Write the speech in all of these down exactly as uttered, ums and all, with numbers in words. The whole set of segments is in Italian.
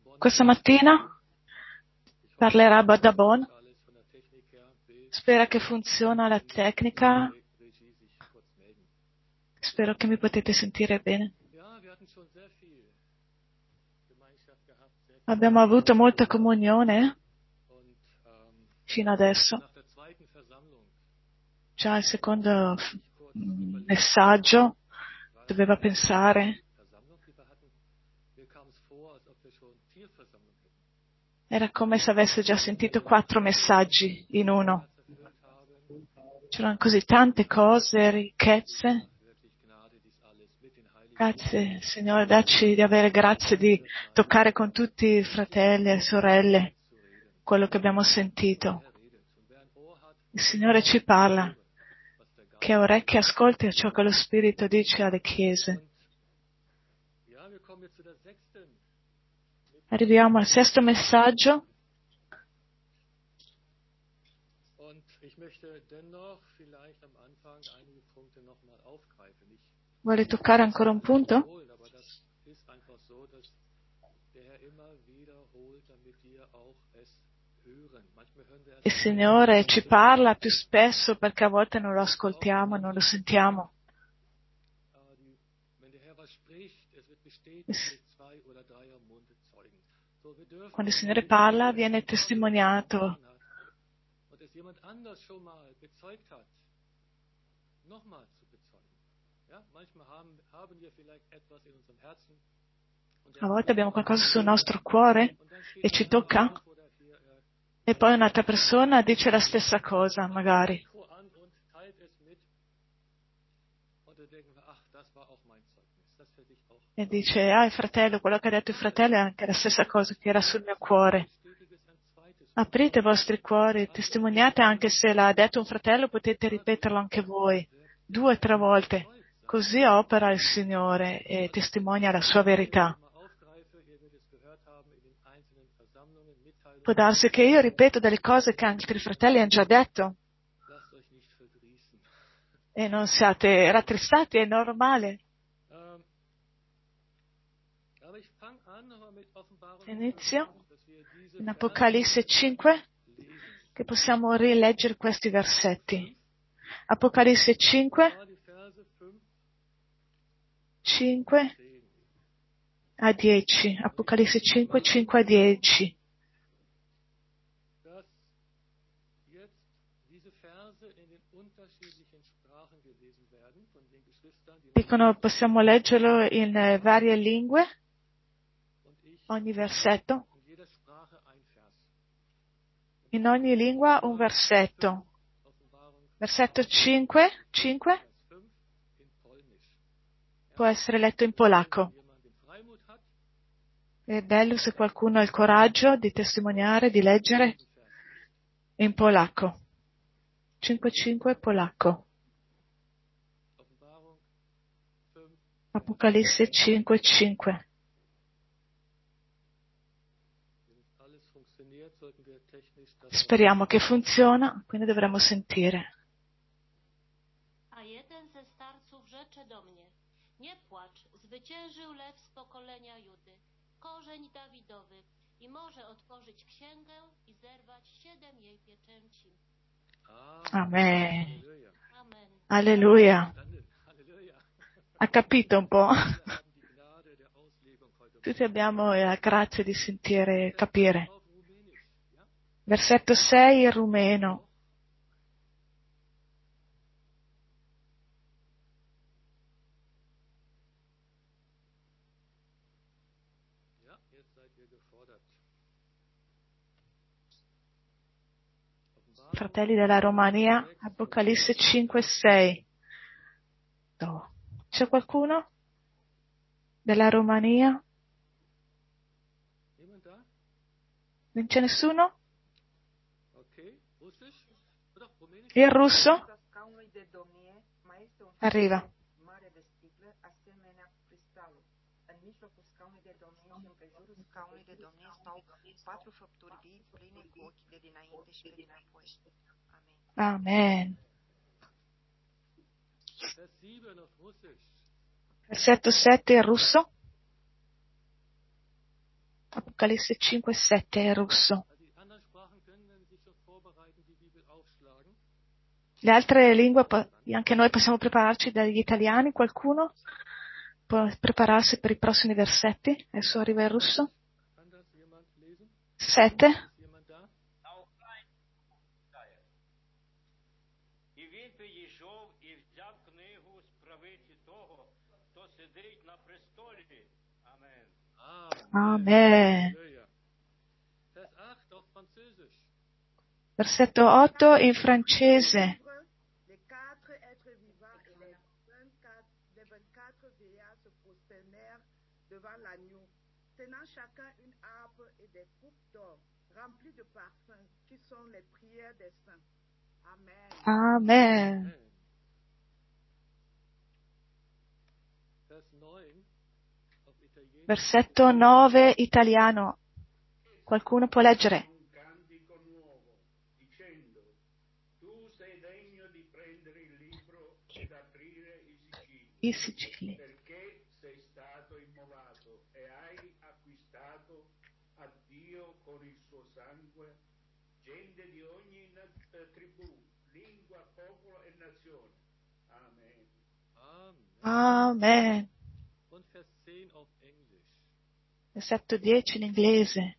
Questa mattina parlerà Badabon. Spera che funziona la tecnica. Spero che mi potete sentire bene. Abbiamo avuto molta comunione fino adesso. Già il secondo messaggio doveva pensare. Era come se avesse già sentito quattro messaggi in uno. C'erano così tante cose, ricchezze. Grazie, Signore, dacci di avere grazia di toccare con tutti i fratelli e sorelle quello che abbiamo sentito. Il Signore ci parla, che ha orecchie ascolti ciò che lo Spirito dice alle chiese. Arriviamo al sesto messaggio. Vuole toccare ancora un punto? Il Signore ci parla più spesso perché a volte non lo ascoltiamo, non lo sentiamo. Quando il Signore parla viene testimoniato. A volte abbiamo qualcosa sul nostro cuore e ci tocca, e poi un'altra persona dice la stessa cosa, magari. E dice, ah, il fratello, quello che ha detto il fratello è anche la stessa cosa che era sul mio cuore. Aprite i vostri cuori, testimoniate anche se l'ha detto un fratello, potete ripeterlo anche voi, due o tre volte. Così opera il Signore e testimonia la sua verità. Può darsi che io ripeto delle cose che altri fratelli hanno già detto. E non siate rattristati, è normale. Inizio in Apocalisse cinque, che possiamo rileggere questi versetti. Apocalisse cinque, cinque a dieci. Apocalisse cinque, cinque a dieci. Dicono, possiamo leggerlo in varie lingue, ogni versetto. In ogni lingua un versetto. Versetto cinque, cinque può essere letto in polacco. È bello se qualcuno ha il coraggio di testimoniare, di leggere in polacco. cinque cinque polacco. Apocalisse cinque cinque. Speriamo che funziona, quindi dovremo sentire. A jeden ze starców rzecze do mnie: nie płacz, zwyciężył lew z pokolenia Judy, korzeń Dawidowy, i może otworzyć księgę i zerwać siedem jej pieczęci. Amen. Amen. Alleluia. Ha capito un po'? Tutti abbiamo la grazia di sentire e capire. Versetto sei in rumeno. Fratelli della Romania, Apocalisse cinque sei. No. C'è qualcuno della Romania? Non c'è nessuno? Il russo? Arriva. Amen. Versetto sette in russo? Apocalisse cinque sette è russo. Le altre lingue, anche noi possiamo prepararci dagli italiani. Qualcuno può prepararsi per i prossimi versetti? Adesso arriva il russo. Sette. Amen. Versetto otto in francese. Amen. Versetto nove italiano. Qualcuno può leggere? Un cantico nuovo, dicendo: tu sei degno di prendere il libro ed aprire i sigilli, I sigilli. perché sei stato immolato e hai acquistato a Dio con il suo sangue gente di ogni na- eh, tribù, lingua, popolo e nazione. Amen. Amen. Und Vers zehn auf Englisch. Versetto dieci in inglese.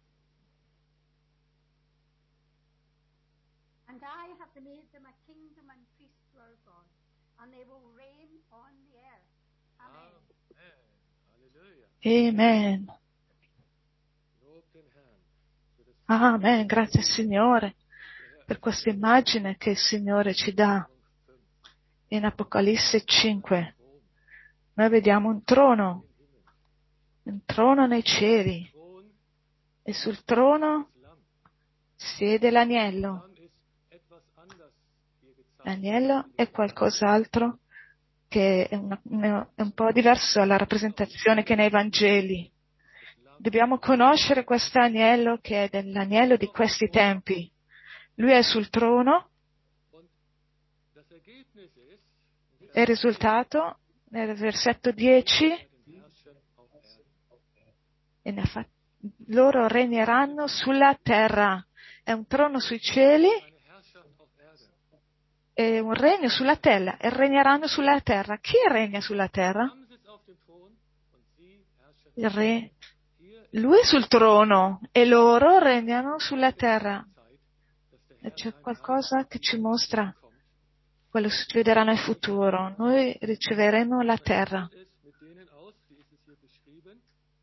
And I have made them a kingdom and priests to our God, and they will reign on the earth. Amen. Halleluja. Amen. Lob den Herrn für das Amen. Grazie Signore per questa immagine che il Signore ci dà in Apocalisse cinque. Noi vediamo un trono, un trono nei cieli, Thron, e sul trono das Lamm. siede l'agnello. Lamm ist etwas anders hier gezeigt. L'agnello è qualcos'altro che è, una- una- è un po' diverso dalla rappresentazione che nei Vangeli. Dobbiamo conoscere questo agnello che è dell'agnello di questi tempi. Lui è sul trono Und das Ergebnis ist, in e il risultato nel versetto dieci Herrschen auf Erden. e ne ha fa- loro regneranno sulla terra. È un trono sui cieli Eine Herrschaft auf Erden. e un regno sulla terra, e regneranno sulla terra. Chi regna sulla terra? Lamm sitzt auf dem Thron und sie herrschen. Il re. Hier Lui è sul trono e loro regnano sulla terra. Zeit, dass der E Herr c'è seine qualcosa che ci mostra kommt. quello che succederà nel futuro. Noi riceveremo la terra. Sieht es mit denen aus, wie ist es hier beschrieben,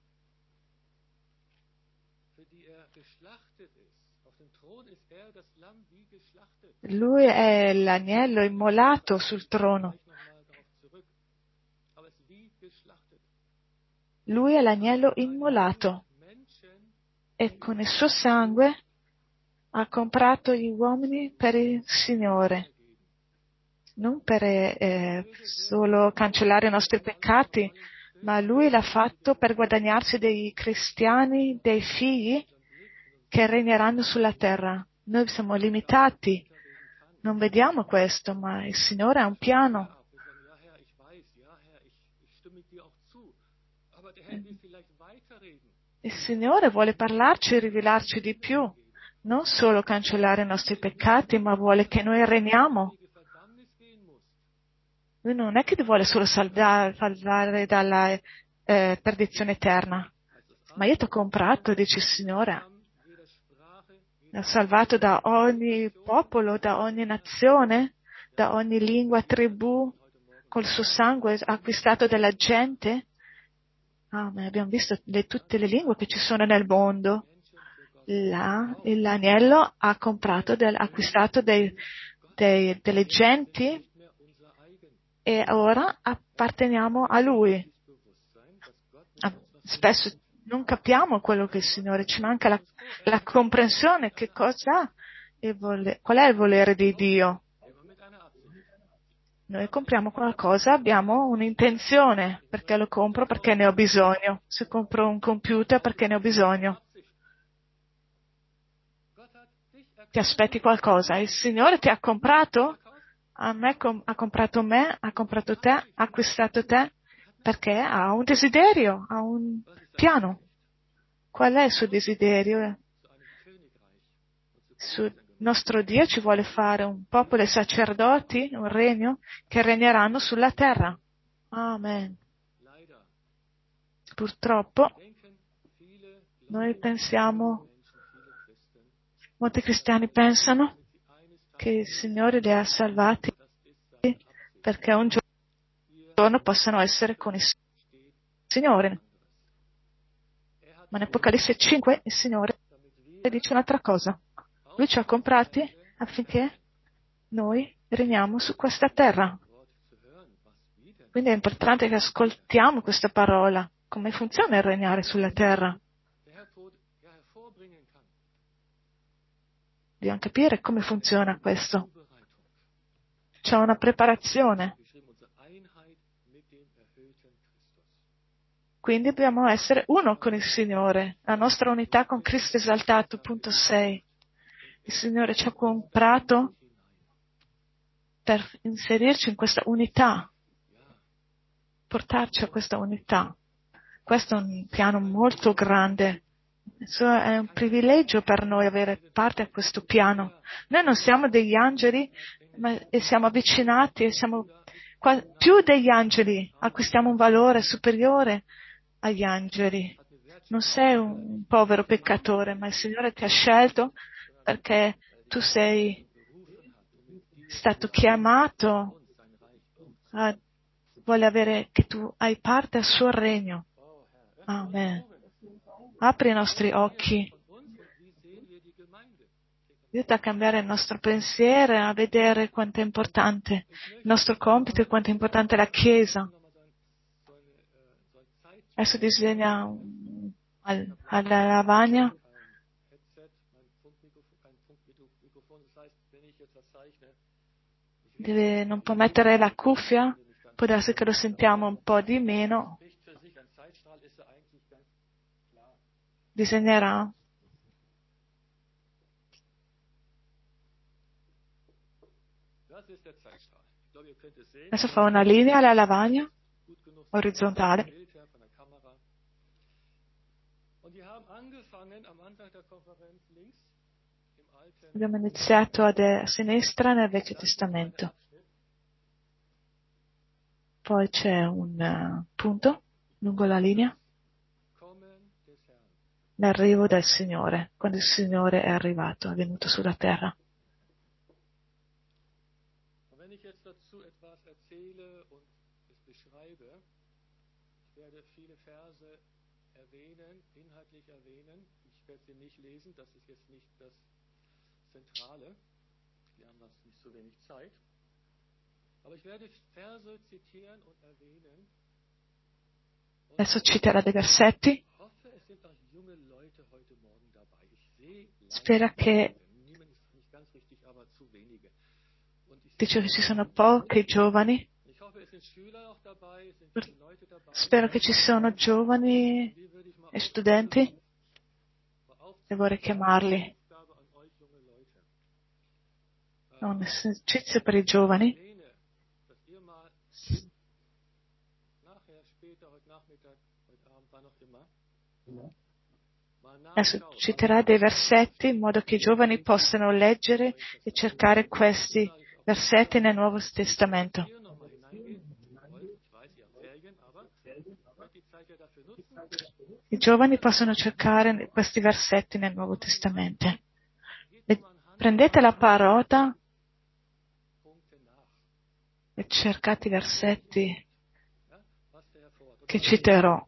für die er geschlachtet ist. Auf dem Thron ist er, das Lamm, wie geschlachtet. Lui è l'agnello immolato sul trono. Gleich nochmal darauf zurück. Aber es ist wie geschlachtet. Lui è l'agnello immolato Menschen e con il suo sangue ha comprato gli uomini per il Signore. Non per eh, solo cancellare i nostri peccati, ma Lui l'ha fatto per guadagnarsi dei cristiani, dei figli che regneranno sulla terra. Noi siamo limitati, non vediamo questo, ma il Signore ha un piano. ab. Wir sagen, ja Herr, ich weiß, ja Herr, ich, ich stimme dir auch zu. Aber der Herr will vielleicht weiterreden. Il Signore vuole parlarci e rivelarci di più, non solo cancellare i nostri peccati, ma vuole che noi regniamo. Die Verdammnis gehen muss. Lui non è che ti vuole solo salvare, salvare dalla eh, perdizione eterna, ma io ti ho comprato, dice il Signore. Jeder Sprache, Mi ha salvato da ogni popolo, da ogni nazione, da ogni lingua, tribù, col suo sangue ha acquistato della gente. Ah, ma abbiamo visto le- tutte le lingue che ci sono nel mondo. Là, l'agnello ha comprato, del, acquistato dei, dei, delle genti nicht mehr unser eigen. e ora apparteniamo a Lui. Bewusstsein, dass Gott Ah, spesso non capiamo quello che il Signore, ci manca la, la comprensione che cosa il vole- qual è il volere di Dio. immer mit einer Absicht. Noi compriamo qualcosa, abbiamo un'intenzione, perché lo compro perché ne ho bisogno. Se compro un computer perché ne ho bisogno. Absicht. Gott hat dich Ti aspetti qualcosa? Il Signore ti ha comprato? erkauft. A me com- ha comprato me, ha comprato te, ha acquistato te, perché ha un desiderio, ha un piano. Qual è il suo desiderio? Il nostro Dio ci vuole fare un popolo di sacerdoti, un regno, che regneranno sulla terra. Amen. Purtroppo, noi pensiamo, molti cristiani pensano che il Signore li ha salvati perché un giorno possano essere con il Signore. Ma in Apocalisse cinque il Signore dice un'altra cosa. Lui ci ha comprati affinché noi regniamo su questa terra. Quindi è importante che ascoltiamo questa parola. Come funziona il regnare sulla terra? Dobbiamo capire come funziona questo. C'è una preparazione. Quindi dobbiamo essere uno con il Signore, la nostra unità con Cristo esaltato, punto sei. Il Signore ci ha comprato per inserirci in questa unità, portarci a questa unità. Questo è un piano molto grande. È un privilegio per noi avere parte a questo piano. Noi non siamo degli angeli, ma siamo avvicinati, e siamo qua, più degli angeli, acquistiamo un valore superiore agli angeli. Non sei un povero peccatore, ma il Signore ti ha scelto perché tu sei stato chiamato a, vuole avere che tu hai parte al suo regno. Amen. Apri i nostri occhi. Aiuta a cambiare il nostro pensiero, a vedere quanto è importante il nostro compito e quanto è importante la Chiesa. Adesso disegna al, alla lavagna. Deve, non può mettere la cuffia, può darsi che lo sentiamo un po' di meno. Disegnerà. Adesso fa una linea alla lavagna orizzontale. Abbiamo iniziato a, de- a sinistra nel Vecchio Testamento. Poi c'è un uh, punto lungo la linea. L'arrivo del Signore, quando il Signore è arrivato, è venuto sulla terra. Adesso citerà dei versetti. Spera che dice che ci sono pochi giovani. Spero che ci sono giovani e studenti e vorrei chiamarli. È un esercizio per i giovani. Adesso citerà dei versetti in modo che i giovani possano leggere e cercare questi versetti nel Nuovo Testamento. I giovani possono cercare questi versetti nel Nuovo Testamento. E prendete la parola e cercate i versetti che citerò.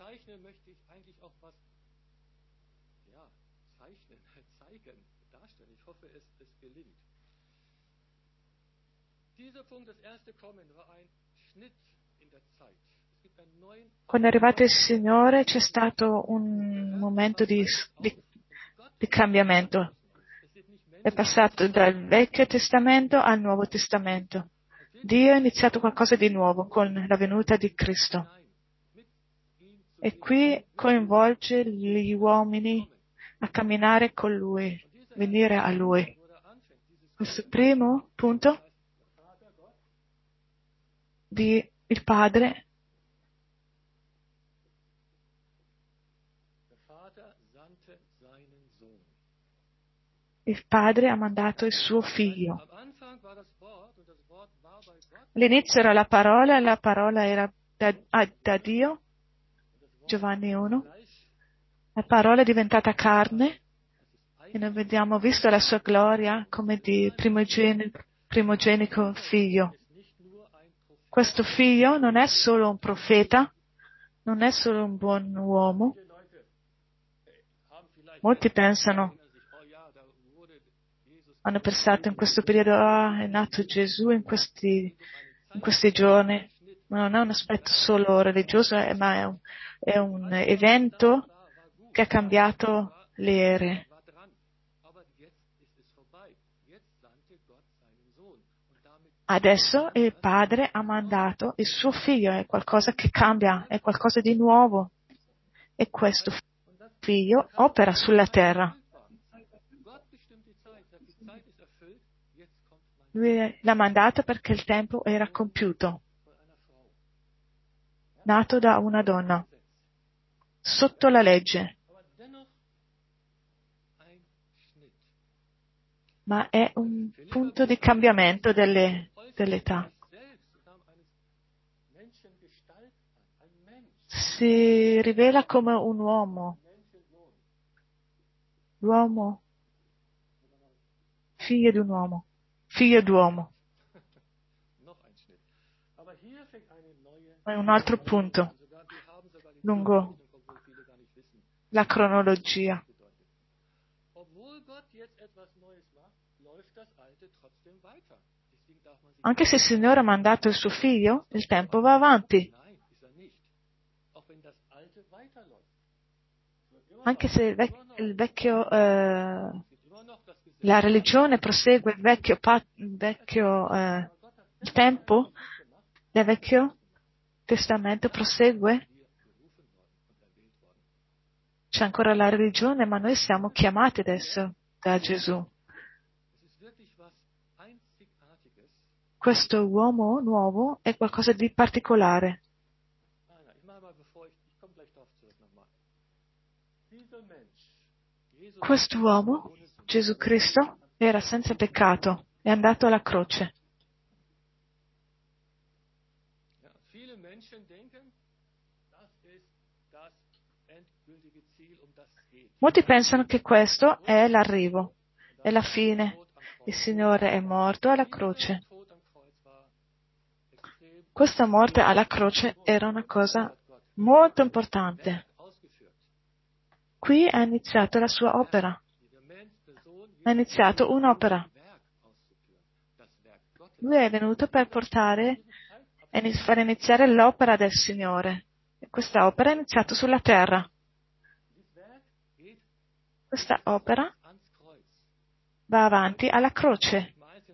Quando è arrivato il Signore c'è stato un momento di, di, di cambiamento. È passato dal Vecchio Testamento al Nuovo Testamento. Dio ha iniziato qualcosa di nuovo con la venuta di Cristo. E qui coinvolge gli uomini a camminare con Lui, venire a Lui. Questo primo punto di il Padre Il Padre ha mandato il suo Figlio. All'inizio era la parola, e la parola era da, da Dio, Giovanni uno. La parola è diventata carne e noi abbiamo visto la sua gloria come di primogenico, primogenico figlio. Questo figlio non è solo un profeta, non è solo un buon uomo. Molti pensano, hanno pensato in questo periodo, ah, è nato Gesù in questi, in questi giorni, ma non è un aspetto solo religioso, ma è un, è un evento che ha cambiato le ere. Adesso il Padre ha mandato il suo Figlio, è qualcosa che cambia, è qualcosa di nuovo. E questo Figlio opera sulla terra. Lui l'ha mandato perché il tempo era compiuto. Nato da una donna, sotto la legge. Ma è un punto di cambiamento delle, dell'età. Si rivela come un uomo. L'uomo, figlio di un uomo, figlio d'uomo. È un altro punto, lungo la cronologia. Anche se il Signore ha mandato il suo figlio, il tempo va avanti. Anche se il, vec- il vecchio, eh, la religione prosegue, il vecchio, pat- il, vecchio eh, il tempo del Vecchio Testamento prosegue. C'è ancora la religione, ma noi siamo chiamati adesso da Gesù. Questo uomo nuovo è qualcosa di particolare. Quest'uomo, Gesù Cristo, era senza peccato, è andato alla croce. Molti pensano che questo è l'arrivo, è la fine. Il Signore è morto alla croce. Questa morte alla croce era una cosa molto importante. Qui ha iniziato la sua opera. Ha iniziato un'opera. Lui è venuto per portare e far iniziare l'opera del Signore. E questa opera è iniziata sulla terra. Questa opera va avanti alla croce.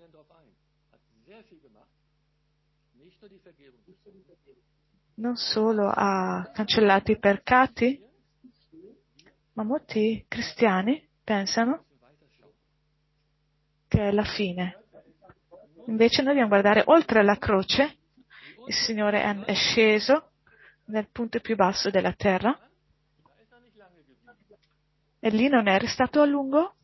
Non solo ha cancellato i peccati, ma molti cristiani pensano che è la fine. Invece noi dobbiamo guardare oltre la croce. Il Signore è sceso nel punto più basso della terra e lì non è restato a lungo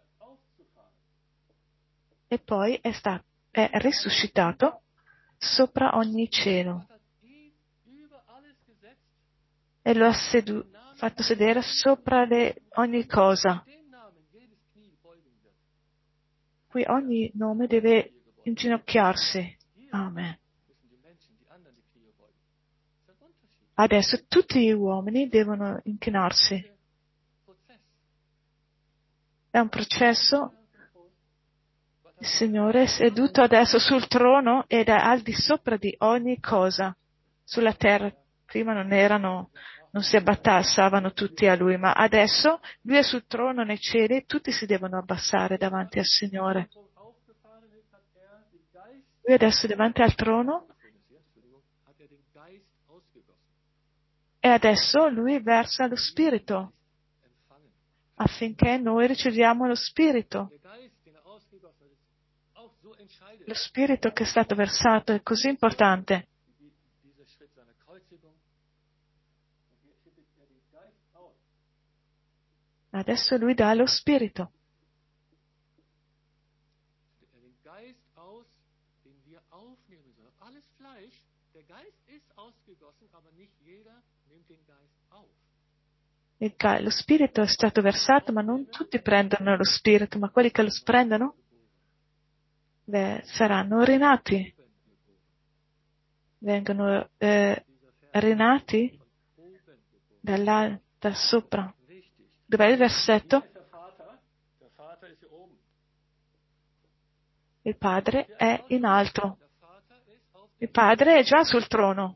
e poi è, stato, è risuscitato sopra ogni cielo e lo ha sedu- fatto sedere sopra le, ogni cosa. Qui ogni nome deve inginocchiarsi. Amen. Adesso tutti gli uomini devono inchinarsi. È un processo. Il Signore è seduto adesso sul trono ed è al di sopra di ogni cosa. Sulla terra prima non erano, non si abbassavano tutti a Lui, ma adesso Lui è sul trono nei cieli e tutti si devono abbassare davanti al Signore. Lui adesso è davanti al trono e adesso Lui versa lo Spirito affinché noi riceviamo lo Spirito. Lo Spirito che è stato versato è così importante. adesso lui dà lo Spirito. Den Geist aus, den wir aufnehmen sollen. Alles Fleisch, der Geist ist ausgegossen, aber nicht jeder nimmt den Geist auf. Il ca- lo Spirito è stato versato, ma non tutti prendono lo Spirito, ma quelli che lo prendono beh, saranno rinati. Vengono eh, rinati dalla, da sopra. Dov'è il versetto? Il Padre è in alto. Il Padre è già sul trono.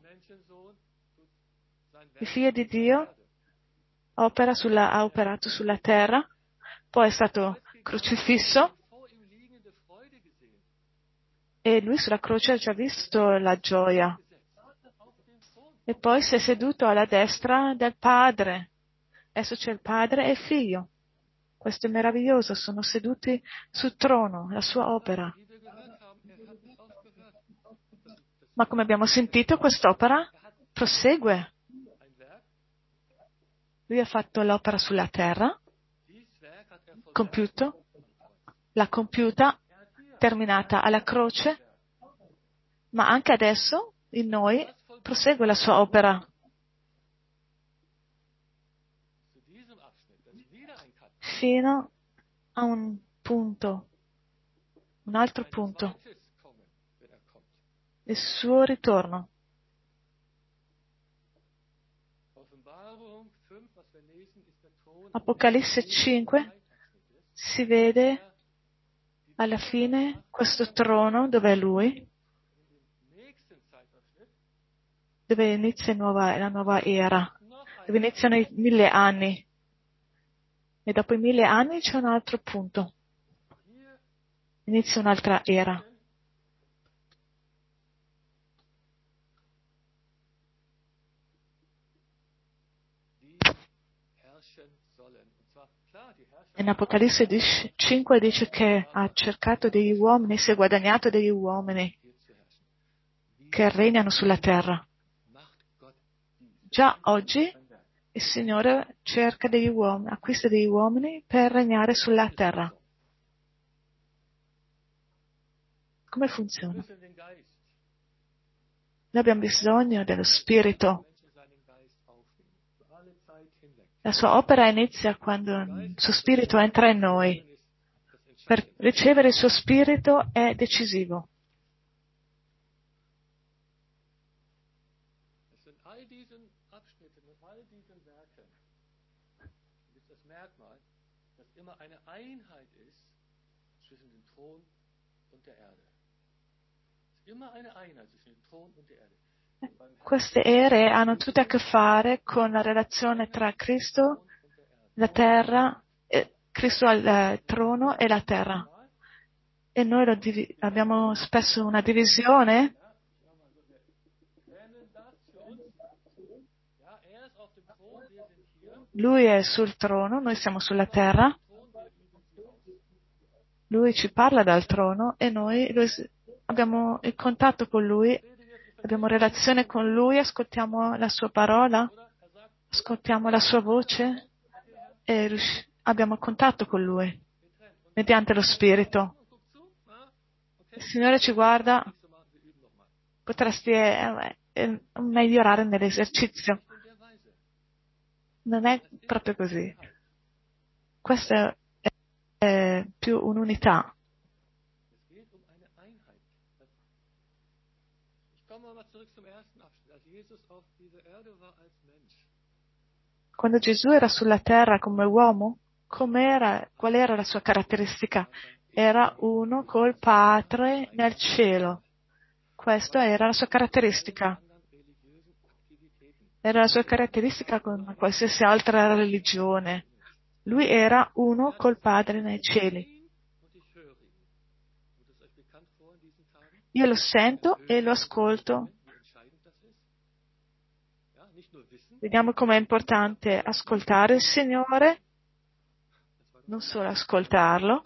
Il Figlio di Dio opera sulla, ha operato sulla terra, poi è stato crocifisso e lui sulla croce ha già visto la gioia. E poi si è seduto alla destra del Padre. Adesso c'è il Padre e il Figlio. Questo è meraviglioso, sono seduti sul trono, la sua opera. Ma come abbiamo sentito, quest'opera prosegue. Lui ha fatto l'opera sulla terra, compiuto, l'ha compiuta, terminata alla croce, ma anche adesso in noi prosegue la sua opera. Fino a un punto, un altro punto, il suo ritorno. Apocalisse cinque si vede alla fine questo trono dove è lui, dove inizia nuova, la nuova era, dove iniziano i mille anni. E dopo i mille anni c'è un altro punto. Inizia un'altra era. In Apocalisse cinque dice che ha cercato degli uomini, si è guadagnato degli uomini che regnano sulla terra. Già oggi il Signore cerca degli uomini, acquista degli uomini per regnare sulla terra. Come funziona? Noi abbiamo bisogno dello Spirito. La sua opera inizia quando il suo Spirito entra in noi. Per ricevere il suo Spirito è decisivo. Queste ere hanno tutte a che fare con la relazione tra Cristo, la terra, eh, Cristo al eh, trono e la terra. E noi lo div- abbiamo spesso una divisione. Lui è sul trono, noi siamo sulla terra. Lui ci parla dal trono e noi lui, abbiamo il contatto con Lui, abbiamo relazione con Lui, ascoltiamo la Sua parola, ascoltiamo la Sua voce e rius- abbiamo contatto con Lui mediante lo Spirito. Il Signore ci guarda, potresti eh, eh, migliorare nell'esercizio. Non è proprio così. Questa è, è più un'unità. Quando Gesù era sulla terra come uomo, com'era, qual era la sua caratteristica? Era uno col Padre nel cielo. Questa era la sua caratteristica. Era la sua caratteristica con qualsiasi altra religione. Lui era uno col Padre nei cieli. Io lo sento e lo ascolto. Vediamo com'è importante ascoltare il Signore, non solo ascoltarlo.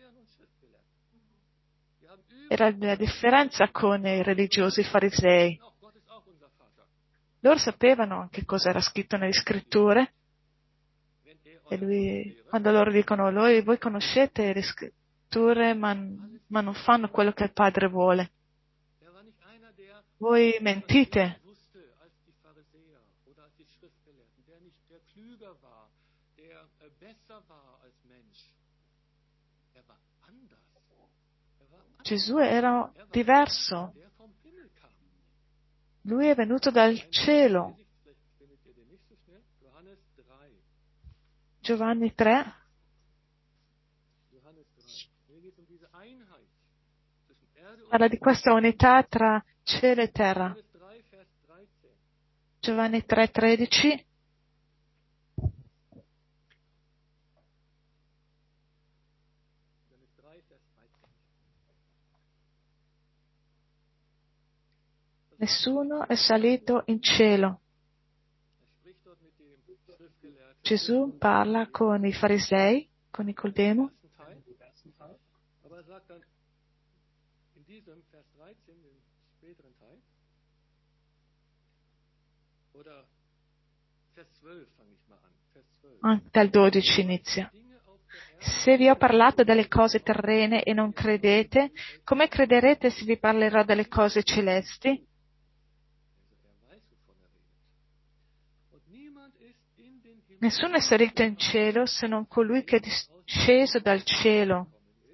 Era la differenza con i religiosi farisei. Loro sapevano anche cosa era scritto nelle scritture. E lui, quando loro dicono, voi, voi conoscete le scritture, ma, ma non fanno quello che il Padre vuole. Voi mentite. Gesù era diverso. Lui è venuto dal cielo. Giovanni tre. Parla di questa unità tra cielo e terra. Giovanni tre tredici. Nessuno è salito in cielo. Gesù parla con i farisei, con Nicodemo. Ah, dal dodici inizia. Se vi ho parlato delle cose terrene e non credete, come crederete se vi parlerò delle cose celesti? Nessuno è salito in cielo se non colui che è disceso dal cielo,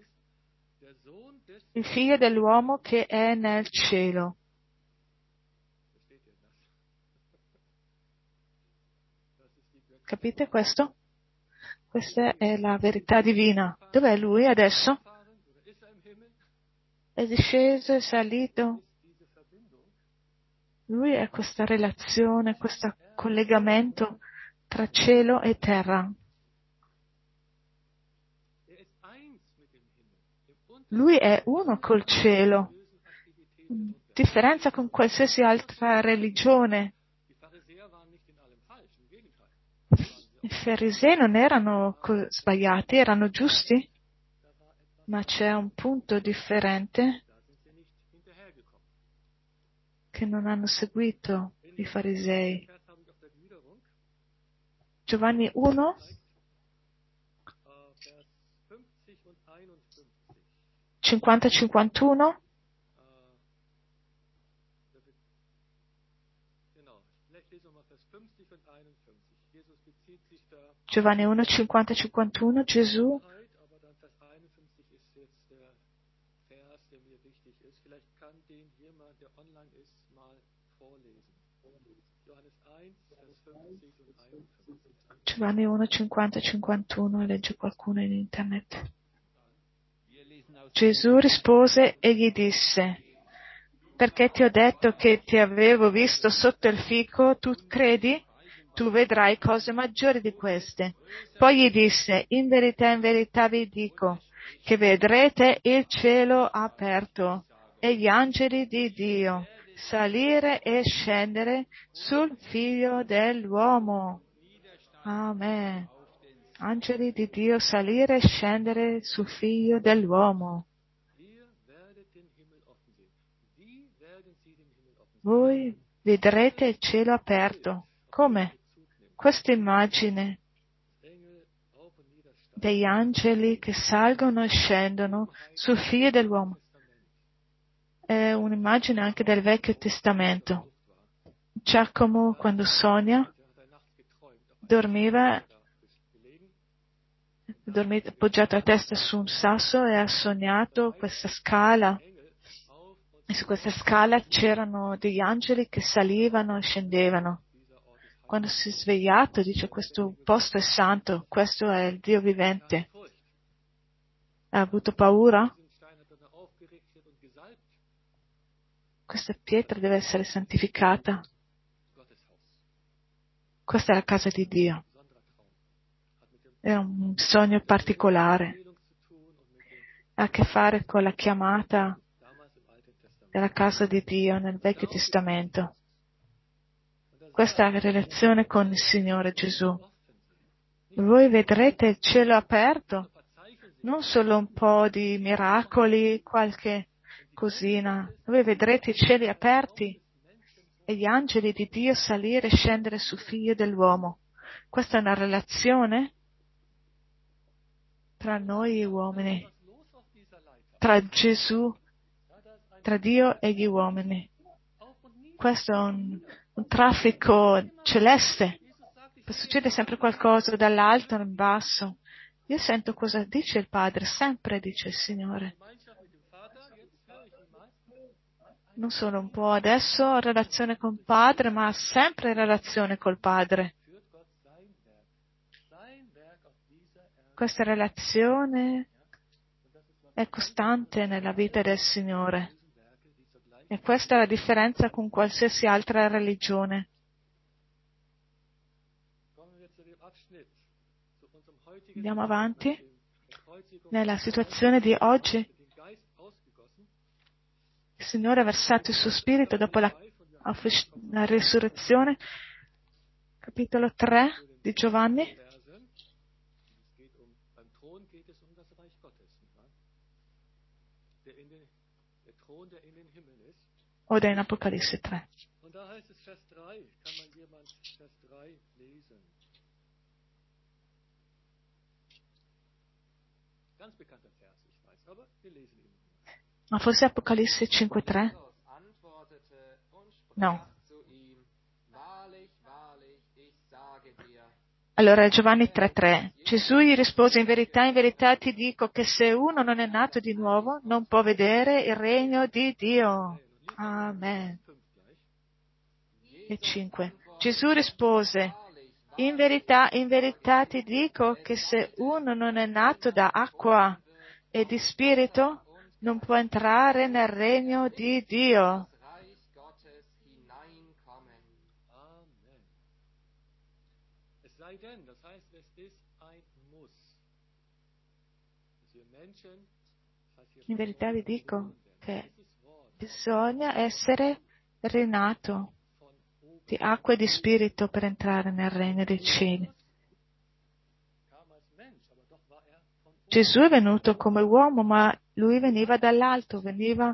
il figlio dell'uomo che è nel cielo. Capite questo? Questa è la verità divina. Dov'è lui adesso? È disceso, è salito. Lui è questa relazione, questo collegamento tra cielo e terra. Lui è uno col cielo, in differenza con qualsiasi altra religione. I farisei non erano sbagliati, erano giusti, ma c'è un punto differente che non hanno seguito i farisei. Giovanni uno, cinquanta cinquantuno. Giovanni uno, cinquanta cinquantuno, Gesù Giovanni uno, cinquanta cinquantuno, legge qualcuno in internet. Gesù rispose e gli disse: perché ti ho detto che ti avevo visto sotto il fico, tu credi? Tu vedrai cose maggiori di queste. Poi gli disse: in verità, in verità vi dico, che vedrete il cielo aperto e gli angeli di Dio salire e scendere sul Figlio dell'uomo. Amen. Angeli di Dio salire e scendere sul Figlio dell'uomo. Voi vedrete il cielo aperto. Come? Questa immagine degli angeli che salgono e scendono sul Figlio dell'uomo è un'immagine anche del Vecchio Testamento. Giacomo, quando sogna, dormiva, dormiva appoggiato a testa su un sasso e ha sognato questa scala. E su questa scala c'erano degli angeli che salivano e scendevano. Quando si è svegliato dice: questo posto è santo, questo è il Dio vivente. Ha avuto paura? Questa pietra deve essere santificata. Questa è la casa di Dio. È un sogno particolare. Ha a che fare con la chiamata della casa di Dio nel Vecchio Testamento. Questa è la relazione con il Signore Gesù. Voi vedrete il cielo aperto, non solo un po' di miracoli, qualche cosina. Voi vedrete i cieli aperti e gli angeli di Dio salire e scendere sul Figlio dell'uomo. Questa è una relazione tra noi e gli uomini, tra Gesù, tra Dio e gli uomini. Questo è un, un traffico celeste. Succede sempre qualcosa dall'alto in basso. Io sento cosa dice il Padre, sempre dice il Signore. Non solo un po' adesso ho relazione con il Padre, ma sempre in relazione col Padre. Questa relazione è costante nella vita del Signore. E questa è la differenza con qualsiasi altra religione. Andiamo avanti. Nella situazione di oggi, il Signore ha versato il suo spirito dopo la, la risurrezione. Capitolo tre di Giovanni. Oder in Apocalisse tre. Ma forse Apocalisse cinque tre? No. Allora Giovanni tre tre. Gesù gli rispose: in verità, in verità ti dico che se uno non è nato di nuovo non può vedere il regno di Dio. Amen. E cinque. Gesù rispose: in verità, in verità ti dico che se uno non è nato da acqua e di spirito non può entrare nel regno di Dio. In verità vi dico che bisogna essere rinato di acqua e di spirito per entrare nel regno dei cieli. Gesù è venuto come uomo, ma lui veniva dall'alto, veniva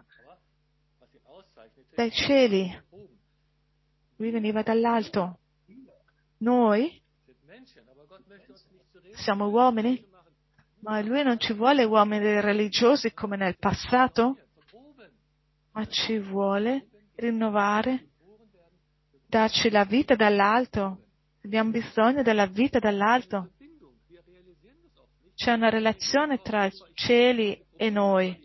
dai cieli. Lui veniva dall'alto. Noi siamo uomini, ma lui non ci vuole uomini religiosi come nel passato, ma ci vuole rinnovare, darci la vita dall'alto. Abbiamo bisogno della vita dall'alto. C'è una relazione tra cieli e noi.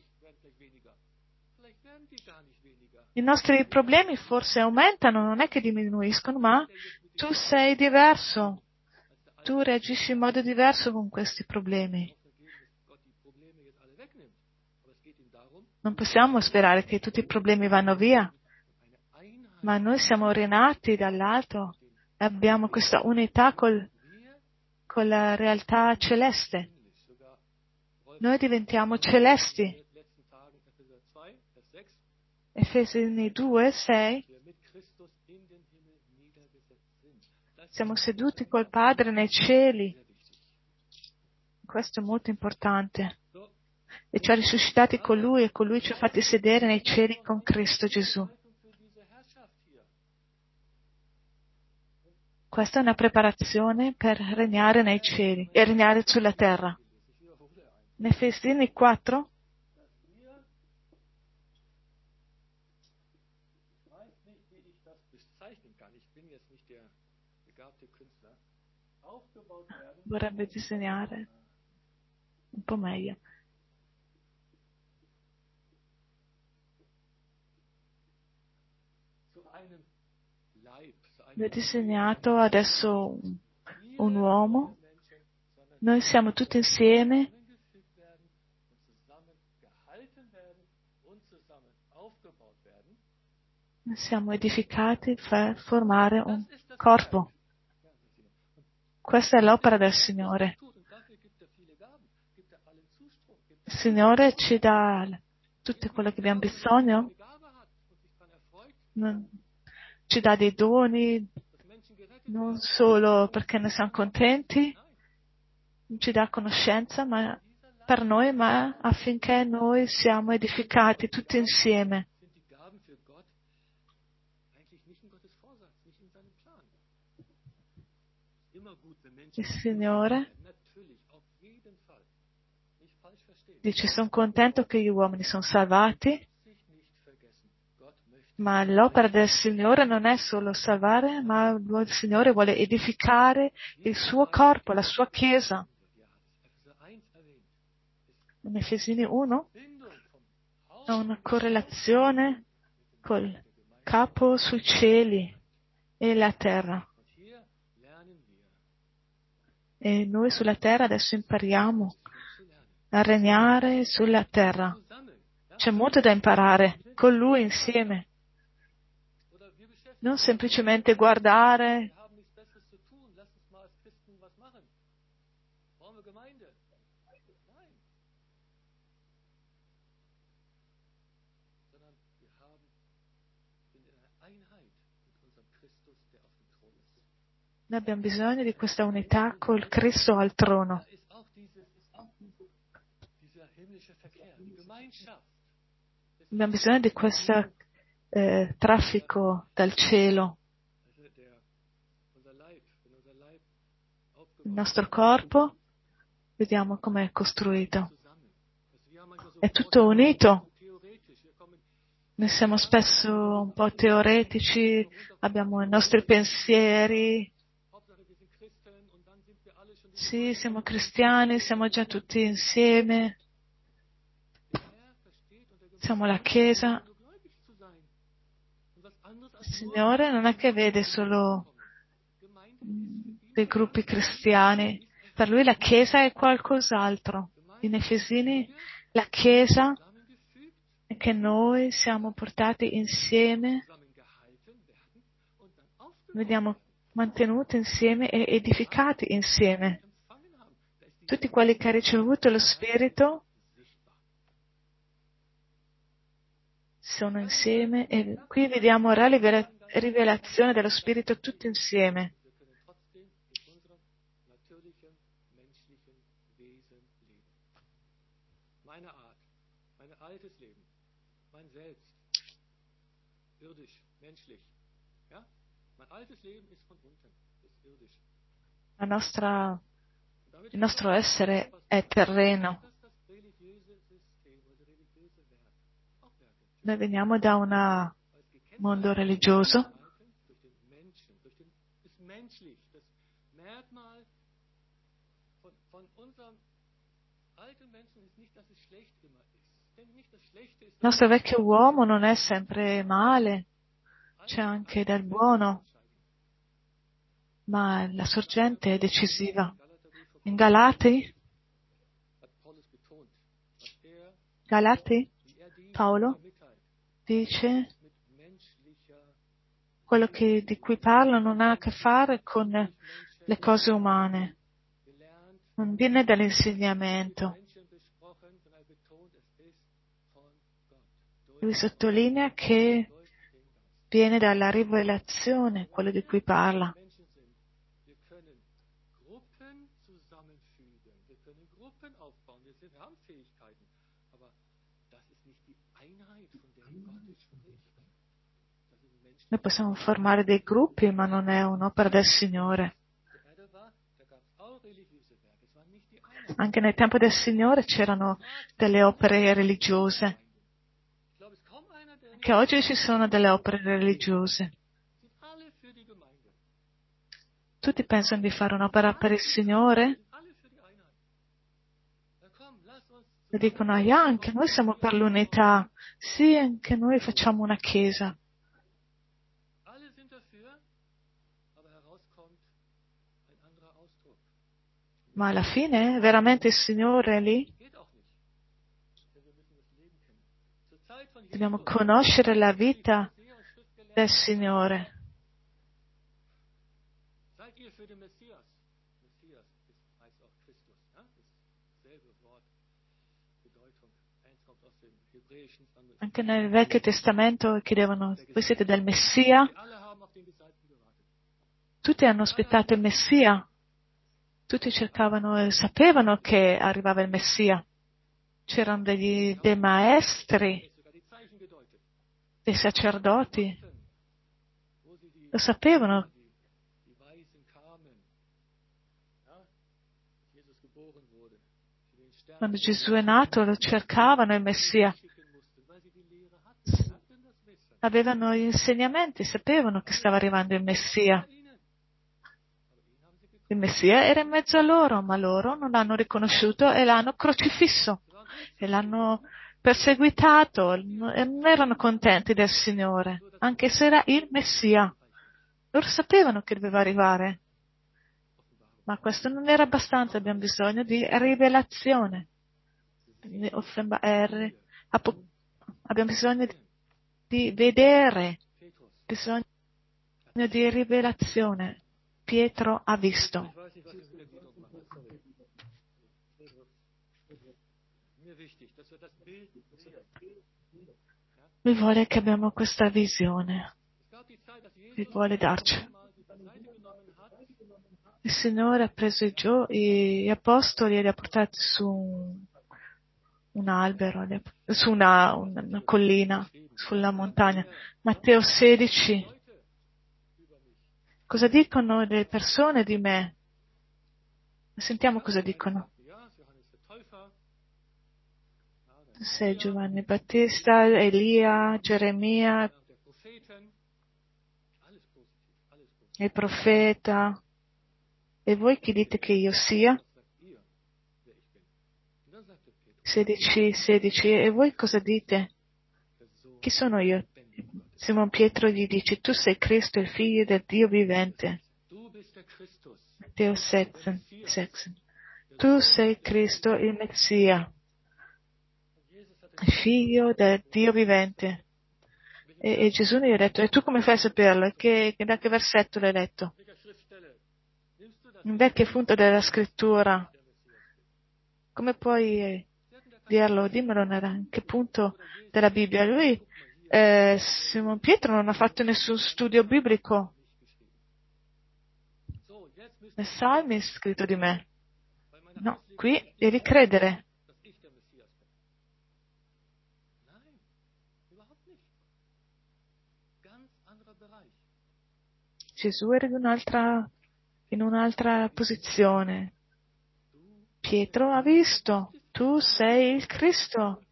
I nostri problemi forse aumentano, non è che diminuiscono, ma tu sei diverso. Tu reagisci in modo diverso con questi problemi. Non possiamo sperare che tutti i problemi vanno via, ma noi siamo rinati dall'alto e abbiamo questa unità col, con la realtà celeste. Noi diventiamo celesti. Efesini due sei. Siamo seduti col Padre nei cieli. Questo è molto importante. E ci ha risuscitati con Lui e con Lui ci ha fatti sedere nei cieli con Cristo Gesù. Questa è una preparazione per regnare nei cieli e regnare sulla terra. In Efesini quattro. Vorrebbe disegnare un po' meglio. Lui ha disegnato adesso un, un uomo. Noi siamo tutti insieme. Siamo edificati per formare un corpo. Questa è l'opera del Signore. Il Signore ci dà tutto quello che abbiamo bisogno. Ci dà dei doni, non solo perché ne siamo contenti, ci dà conoscenza ma per noi, ma affinché noi siamo edificati tutti insieme. Il Signore Dice, sono contento che gli uomini sono salvati, ma l'opera del Signore non è solo salvare, ma il Signore vuole edificare il suo corpo, la sua Chiesa. In Efesini uno ha una correlazione col capo sui cieli e la terra. E noi sulla terra adesso impariamo a regnare sulla terra. C'è molto da imparare con Lui insieme. Non semplicemente guardare. Noi abbiamo bisogno di questa unità col Cristo al trono. Abbiamo bisogno di questo eh, traffico dal cielo. Il nostro corpo, vediamo com'è costruito. È tutto unito. Noi siamo spesso un po' teoretici, abbiamo i nostri pensieri. Sì, siamo cristiani, siamo già tutti insieme. Siamo la Chiesa. Il Signore non è che vede solo dei gruppi cristiani. Per Lui la Chiesa è qualcos'altro. In Efesini la Chiesa è che noi siamo portati insieme, vediamo mantenuti insieme e edificati insieme. Tutti quelli che hanno ricevuto lo Spirito sono insieme e qui vediamo la rivelazione dello Spirito tutti insieme. La nostra, il nostro essere è terreno. Noi veniamo da un mondo religioso. Il nostro vecchio uomo non è sempre male, c'è anche del buono, ma la sorgente è decisiva. In Galati, Galati, Paolo dice quello che, di cui parlo non ha a che fare con le cose umane, non viene dall'insegnamento. Lui sottolinea che viene dalla rivelazione, quello di cui parla. Noi possiamo formare dei gruppi, ma non è un'opera del Signore. Anche nel tempo del Signore c'erano delle opere religiose. Anche oggi ci sono delle opere religiose. Tutti pensano di fare un'opera per il Signore e dicono, ah, anche noi siamo per l'unità. Sì, anche noi facciamo una chiesa. Ma alla fine, veramente il Signore è lì? Dobbiamo conoscere la vita del Signore. Anche nel Vecchio Testamento chiedevano, voi siete del Messia? Tutti hanno aspettato il Messia. Tutti cercavano e sapevano che arrivava il Messia. C'erano degli, dei maestri, dei sacerdoti. Lo sapevano. Quando Gesù è nato lo cercavano il Messia. Avevano gli insegnamenti, sapevano che stava arrivando il Messia. Il Messia era in mezzo a loro, ma loro non l'hanno riconosciuto e l'hanno crocifisso. E l'hanno perseguitato, e non erano contenti del Signore, anche se era il Messia. Loro sapevano che doveva arrivare. Ma questo non era abbastanza, abbiamo bisogno di rivelazione. Abbiamo bisogno di vedere, bisogno di rivelazione. Pietro ha visto. Lui vuole che abbiamo questa visione. Lui vuole darci. Il Signore ha preso i, gio- gli apostoli e li ha portati su un, un albero, su una, una collina, sulla montagna. Matteo sedici. Cosa dicono le persone di me? Sentiamo cosa dicono. Tu sei Giovanni Battista, Elia, Geremia, il profeta. E voi chi dite che io sia? sedici, sedici. E voi cosa dite? Chi sono io? Simon Pietro gli dice, tu sei Cristo, il figlio del Dio vivente. Matteo sette, sette. Tu sei Cristo, il Messia, il figlio del Dio vivente. E, e Gesù gli ha detto, e tu come fai a saperlo? Che, che, da che versetto l'hai letto? In vecchio punto della scrittura. Come puoi dirlo? Dimmelo in che punto della Bibbia. Lui, eh, Simon Pietro, non ha fatto nessun studio biblico. Nei Salmi è scritto di me. No, qui devi credere. Gesù era in un'altra, in un'altra posizione. Pietro ha visto, tu sei il Cristo.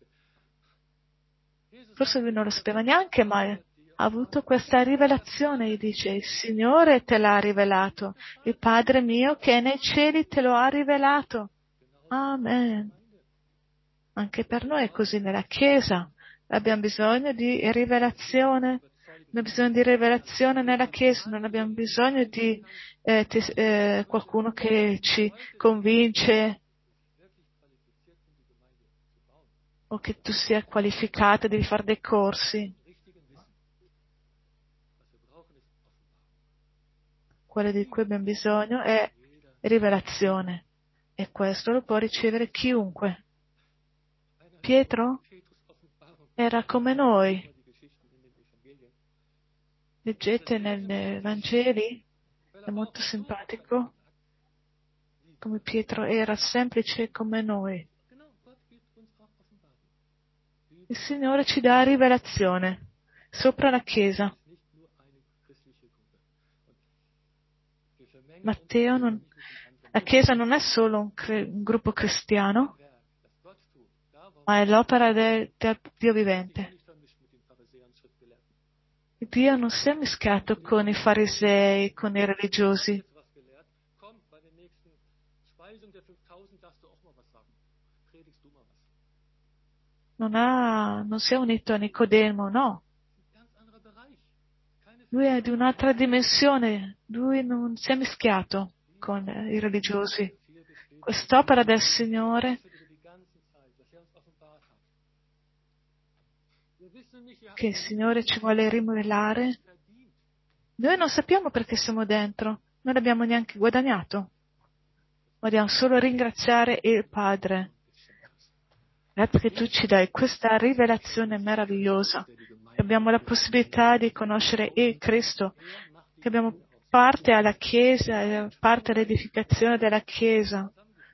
Forse lui non lo sapeva neanche, ma ha avuto questa rivelazione. Gli dice, il Signore te l'ha rivelato, il Padre mio che è nei cieli te lo ha rivelato. Amen. Anche per noi è così nella Chiesa. Abbiamo bisogno di rivelazione. Abbiamo bisogno di rivelazione nella Chiesa. Non abbiamo bisogno di eh, tes- eh, qualcuno che ci convince o che tu sia qualificato, devi fare dei corsi. Quello di cui abbiamo bisogno è rivelazione. E questo lo può ricevere chiunque. Pietro era come noi. Leggete nei Vangeli, è molto simpatico, come Pietro era semplice come noi. Il Signore ci dà rivelazione sopra la Chiesa. Matteo non, la Chiesa non è solo un, cre, un gruppo cristiano, ma è l'opera del, del Dio vivente. Dio non si è mischiato con i farisei, con i religiosi. Non, ha, non si è unito a Nicodemo, no. Lui è di un'altra dimensione, lui non si è mischiato con i religiosi. Quest'opera del Signore che il Signore ci vuole rivelare, noi non sappiamo perché siamo dentro, non abbiamo neanche guadagnato. Vogliamo solo ringraziare il Padre. Grazie che tu ci dai questa rivelazione meravigliosa. Che abbiamo la possibilità di conoscere il Cristo, che abbiamo parte alla Chiesa, parte all'edificazione della Chiesa.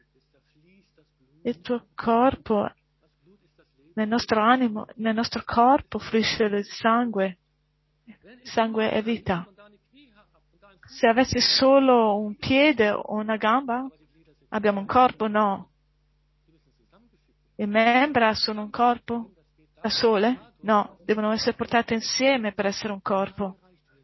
Il tuo corpo, nel nostro animo, nel nostro corpo fluisce il sangue. Il sangue è vita. Se avessi solo un piede o una gamba, abbiamo un corpo? No. Le membra sono un corpo da sole? No, devono essere portate insieme per essere un corpo.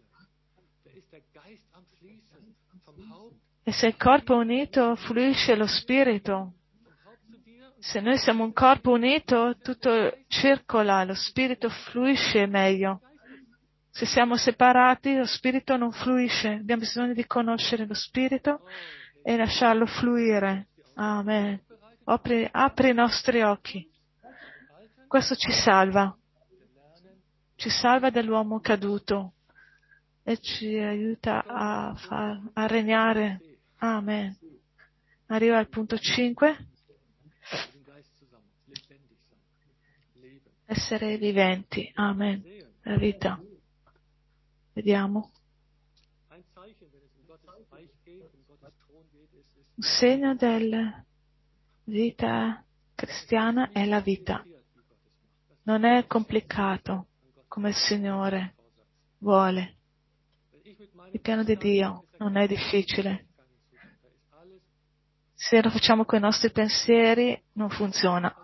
E se il corpo è unito, fluisce lo spirito. Se noi siamo un corpo unito, tutto circola, lo spirito fluisce meglio. Se siamo separati, lo spirito non fluisce. Abbiamo bisogno di conoscere lo spirito e lasciarlo fluire. Amen. Apri, apri i nostri occhi. Questo ci salva. Ci salva dall'uomo caduto e ci aiuta a, far, a regnare. Amen. Arriva al punto cinque. Essere viventi. Amen. La vita. Vediamo. Un segno della vita cristiana è la vita. Non è complicato come il Signore vuole. Il piano di Dio non è difficile. Se lo facciamo con i nostri pensieri, non funziona.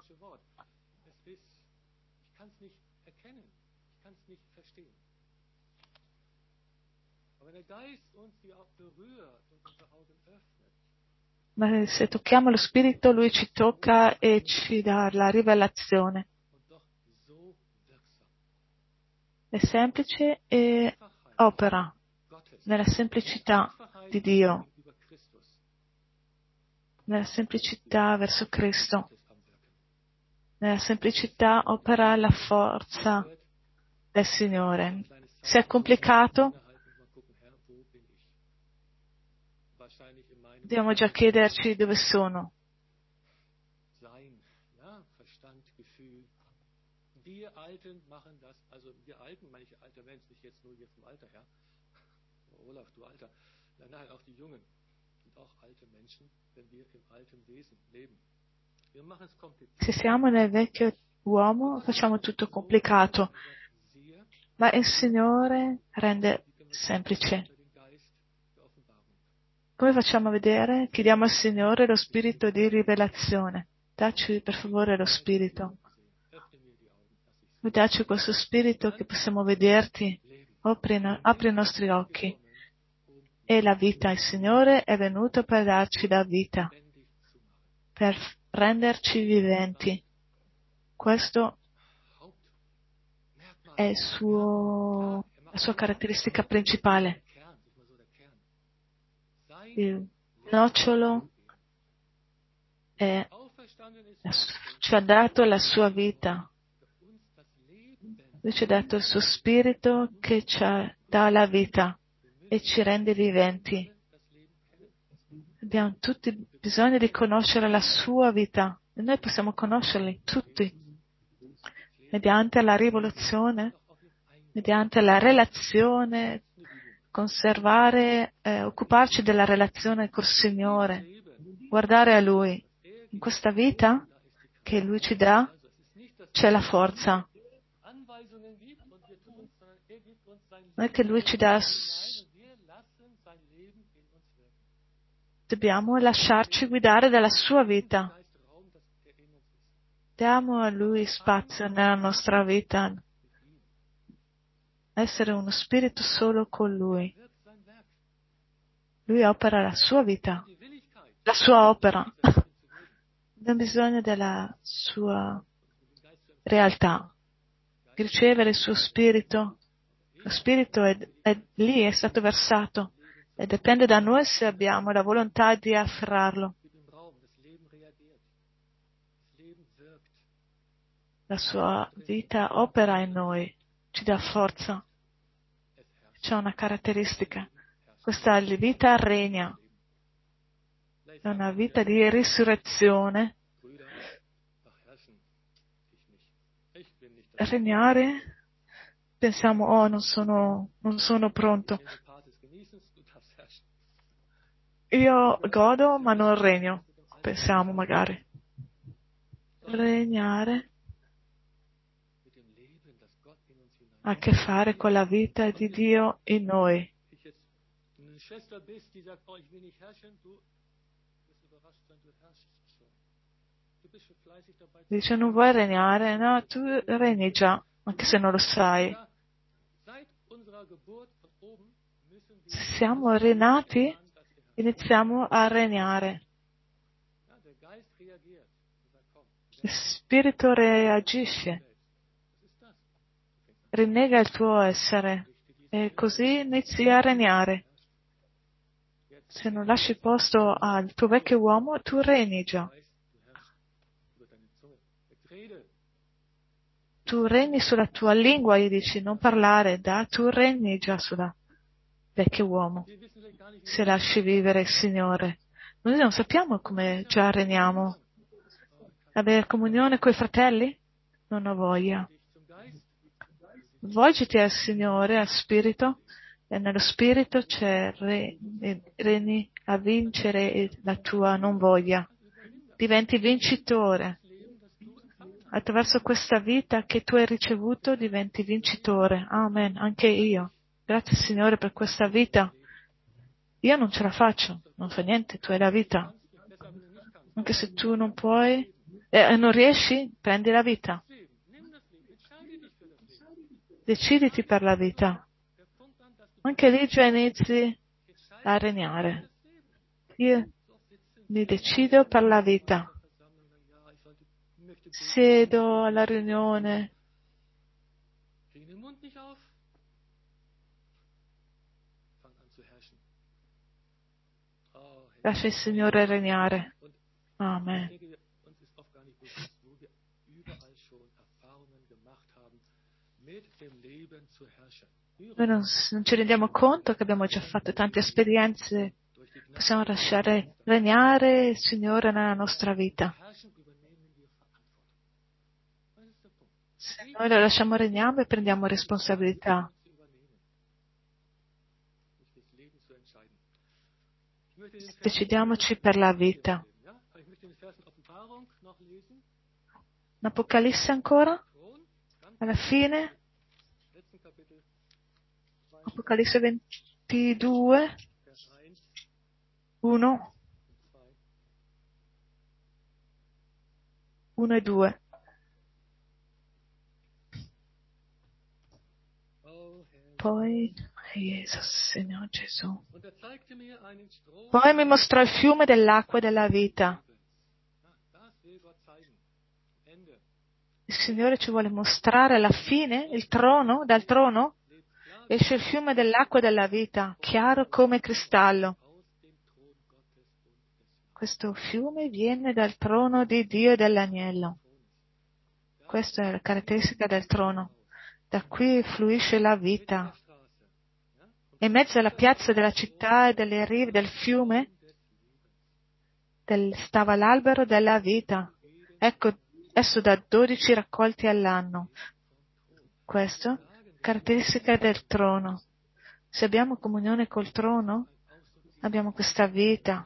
Ma se tocchiamo lo Spirito, Lui ci tocca e ci dà la rivelazione. È semplice e opera nella semplicità di Dio, nella semplicità verso Cristo. Nella semplicità opera la forza del Signore. Se è complicato, dobbiamo già chiederci dove sono. Wir Alten machen das, also wir Alten, meine ich alter Mensch, nicht jetzt nur hier vom Alter her. Olaf, du Alter. Nein, nein, auch die Jungen sind auch alte Menschen, wenn wir im alten Wesen leben. Wir machen es kompliziert. Se siamo nel vecchio uomo, facciamo tutto complicato, ma il Signore rende semplice. Come facciamo a vedere? Chiediamo al Signore lo spirito di rivelazione. Dacci per favore lo spirito. Dacci questo spirito che possiamo vederti. Apri, apri i nostri occhi. E la vita, il Signore è venuto per darci la vita, per renderci viventi. Questo è il suo, la sua caratteristica principale. Il nocciolo è, ci ha dato la sua vita. Lui ci ha dato il suo spirito che ci dà la vita e ci rende viventi. Abbiamo tutti bisogno di conoscere la sua vita e noi possiamo conoscerli tutti mediante la rivoluzione, mediante la relazione, conservare, eh, occuparci della relazione col Signore, guardare a Lui. In questa vita che Lui ci dà c'è la forza. Non è che Lui ci dà, dobbiamo lasciarci guidare dalla sua vita. Diamo a Lui spazio nella nostra vita. Essere uno spirito solo con Lui. Lui opera la sua vita, la sua opera. Abbiamo bisogno della sua realtà. Ricevere il suo spirito. Lo spirito è, è lì, è stato versato. E dipende da noi se abbiamo la volontà di afferrarlo. La sua vita opera in noi, ci dà forza. C'è una caratteristica. Questa vita regna. È una vita di risurrezione. Regnare, pensiamo, oh, non sono, non sono pronto. Io godo, ma non regno. Pensiamo magari. Regnare ha a che fare con la vita di Dio in noi. Dice, non vuoi regnare? No, tu regni già, anche se non lo sai. Siamo rinati, iniziamo a regnare. Il spirito reagisce, rinnega il tuo essere e così inizi a regnare. Se non lasci posto al tuo vecchio uomo, tu regni già. Tu regni sulla tua lingua e dici non parlare, da tu regni già sulla vecchio uomo. Se lasci vivere il Signore. Noi non sappiamo come già regniamo. Avere comunione coi fratelli? Non ho voglia. Volgiti al Signore, al Spirito, e nello Spirito c'è re, regni a vincere la tua non voglia. Diventi vincitore. Attraverso questa vita che tu hai ricevuto diventi vincitore. Amen. Anche io. Grazie Signore per questa vita. Io non ce la faccio. Non fa niente, tu hai la vita. Anche se tu non puoi, eh, non riesci, prendi la vita. Deciditi per la vita. Anche lì già inizi a regnare. Io mi decido per la vita. Siedo alla riunione. Lascia il Signore regnare. Amen. Noi non, non ci rendiamo conto che abbiamo già fatto tante esperienze. Possiamo lasciare regnare il Signore nella nostra vita. Se noi lo lasciamo regnare, prendiamo responsabilità. Decidiamoci per la vita. L'Apocalisse ancora? Alla fine? Apocalisse ventidue, uno, uno e due. Poi, Gesù, Signore Gesù. Poi mi mostrò il fiume dell'acqua della vita. Il Signore ci vuole mostrare la fine, il trono, dal trono. Esce il fiume dell'acqua della vita, chiaro come cristallo. Questo fiume viene dal trono di Dio e dell'agnello. Questa è la caratteristica del trono. Da qui fluisce la vita. In mezzo alla piazza della città e delle rive del fiume del, stava l'albero della vita. Ecco, esso dà dodici raccolti all'anno. Questo caratteristica del trono. Se abbiamo comunione col trono, abbiamo questa vita.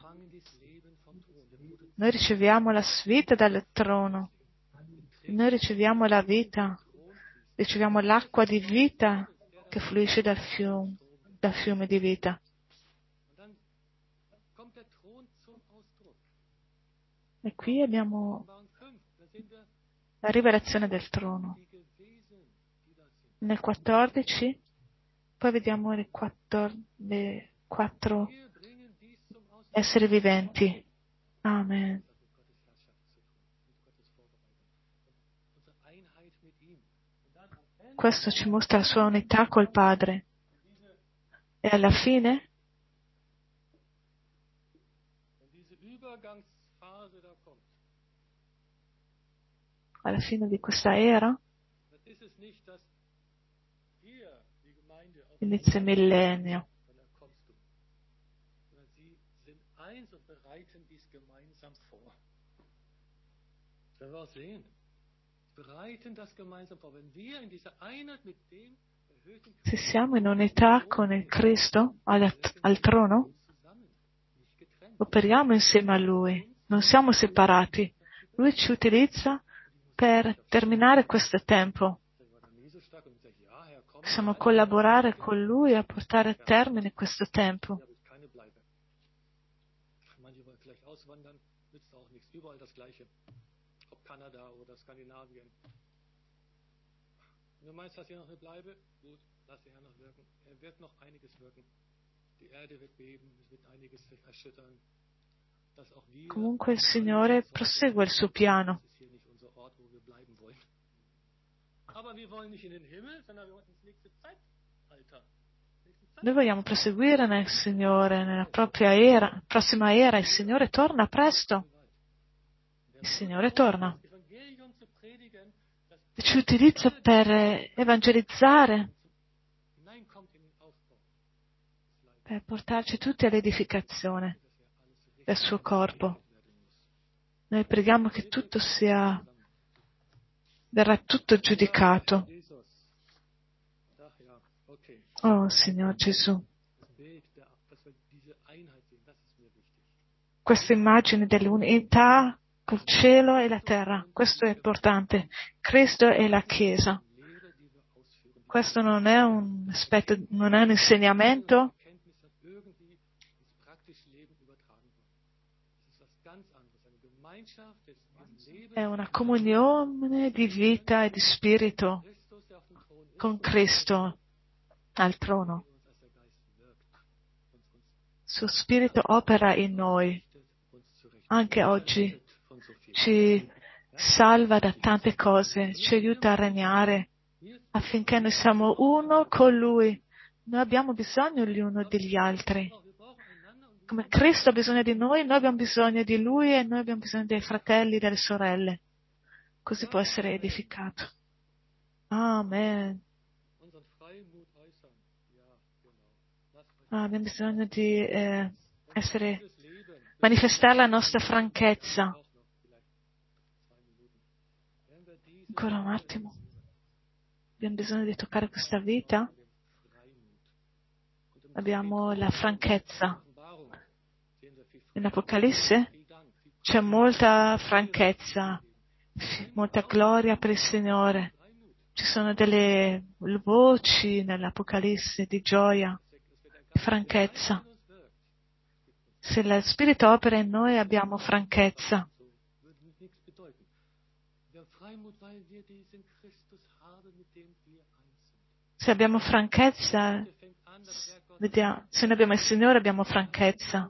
Noi riceviamo la vita dal trono. Noi riceviamo la vita. Riceviamo l'acqua di vita che fluisce dal fiume, dal fiume di vita. E qui abbiamo la rivelazione del trono. Nel quattordici, poi vediamo le quattro, le quattro esseri viventi. Amen. Questo ci mostra la sua unità col Padre. E alla fine, alla fine di questa era, inizia il millennio. Se siamo in unità con il Cristo al, al trono, operiamo insieme a Lui, non siamo separati. Lui ci utilizza per terminare questo tempo. Possiamo collaborare con Lui a portare a termine questo tempo. ob Kanada oder Skandinavien. Wenn du meinst, dass hier noch eine Bleibe, gut, lass den Herrn noch wirken. Er wird noch einiges wirken. Die Erde wird beben, es wird einiges sich erschüttern. Dass auch wir Comunque il Signore prosegue il suo piano. Das ist hier nicht unser Ort, wo wir bleiben wollen. Aber wir wollen nicht in den Himmel, sondern wir wollen ins nächste Zeitalter. Noi vogliamo proseguire nel Signore, nella propria era, prossima era. Il Signore torna presto. Il Signore torna. E ci utilizza per evangelizzare, per portarci tutti all'edificazione del suo corpo. Noi preghiamo che tutto sia, verrà tutto giudicato. Oh, Signor Gesù. Questa immagine dell'unità col cielo e la terra, questo è importante. Cristo e la Chiesa. Questo non è un aspetto, non è un insegnamento. È una comunione di vita e di spirito con Cristo al trono. Il suo spirito opera in noi. Anche oggi ci salva da tante cose, ci aiuta a regnare affinché noi siamo uno con Lui. Noi abbiamo bisogno gli uno degli altri. Come Cristo ha bisogno di noi, noi abbiamo bisogno di Lui e noi abbiamo bisogno dei fratelli e delle sorelle. Così può essere edificato. Amen. Ah, abbiamo bisogno di eh, essere, manifestare la nostra franchezza. Ancora un attimo. Abbiamo bisogno di toccare questa vita. Abbiamo la franchezza. In Apocalisse c'è molta franchezza, molta gloria per il Signore. Ci sono delle voci nell'Apocalisse di gioia, di franchezza. Se lo Spirito opera in noi abbiamo franchezza. Se abbiamo franchezza, vediamo, se noi abbiamo il Signore abbiamo franchezza.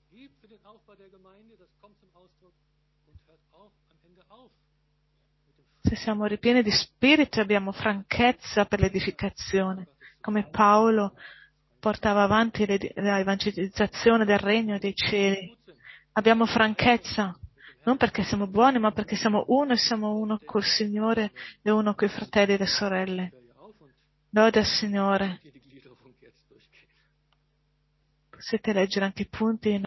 Se siamo ripieni di spirito abbiamo franchezza per l'edificazione, come Paolo portava avanti l'evangelizzazione del regno dei cieli. Abbiamo franchezza, non perché siamo buoni, ma perché siamo uno e siamo uno col Signore e uno coi fratelli e le sorelle. Lode al Signore. Potete leggere anche i punti